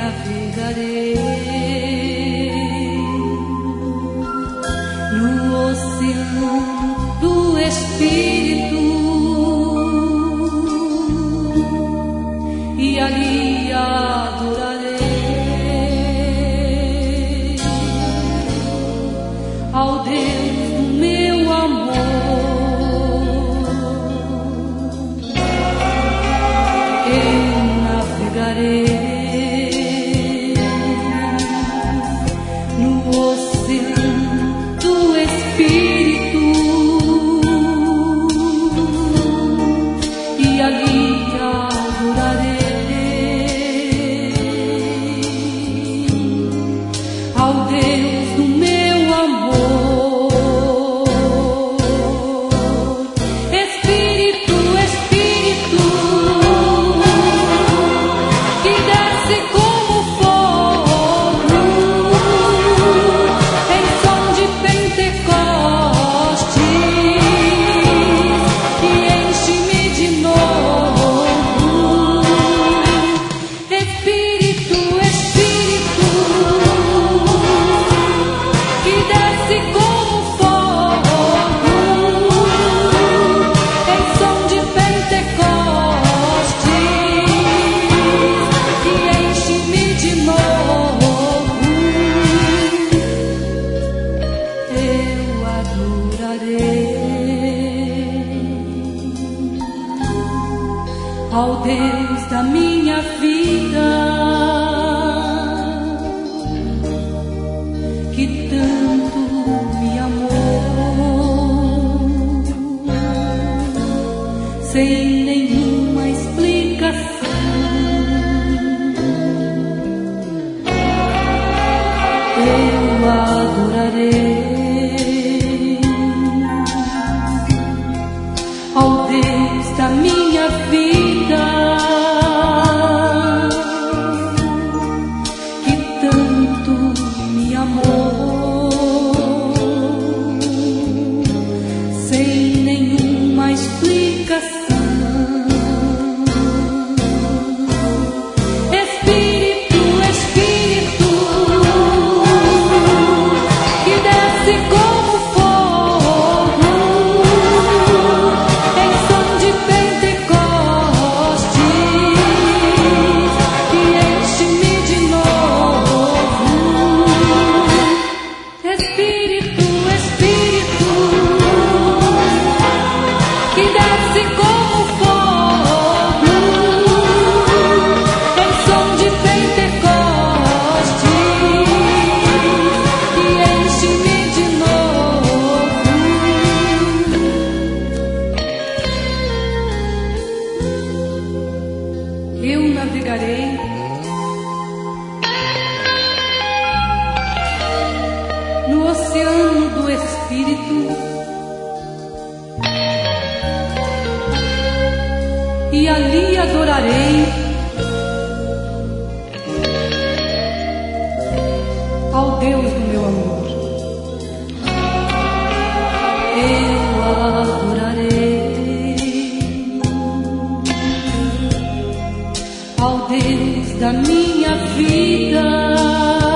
navegarei no oceano do Espírito e ali adorarei ao Deus do meu amor. Eu navegarei no oceano do Espírito e ali adorarei ao Deus do meu amor. Espírito, Espírito, que desce como fogo em som de Pentecostes e enche-me de novo. Espírito, Espírito, que desce como fogo em som de Pentecostes e enche-me de novo. Eu adorarei ao Deus da minha vida, que tanto me amou, sem nenhuma explicação. Eu adorarei ao Deus da minha vida, que tanto me amou, sem nenhuma explicação. Espírito, Espírito, que desce como fogo em som de Pentecostes e enche-me de novo. Espírito, Espírito, que desce como fogo em som de Pentecostes e enche-me de novo. Eu navegarei no oceano do Espírito e ali adorarei ao Deus do meu amor. Eu adorarei ao Deus da minha vida,